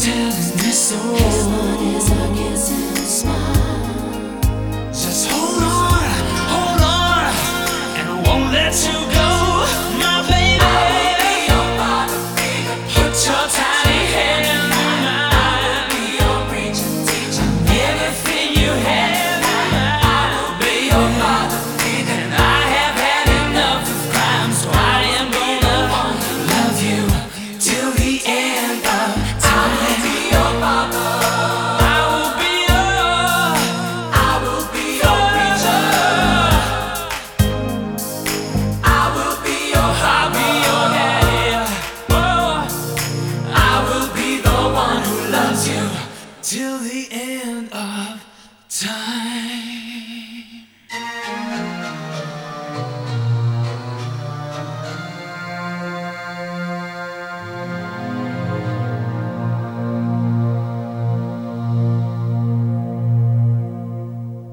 telling me so. Just hold on, and I won't let you go, my baby. Put your tiny hand in mine. Everything you have, I will be your father. And I have had enough of crime, so I am gonna love you till the end of time. I will be your father. I will be your preacher. I will be your daddy. Oh, I will be the one who loves you till the end of time.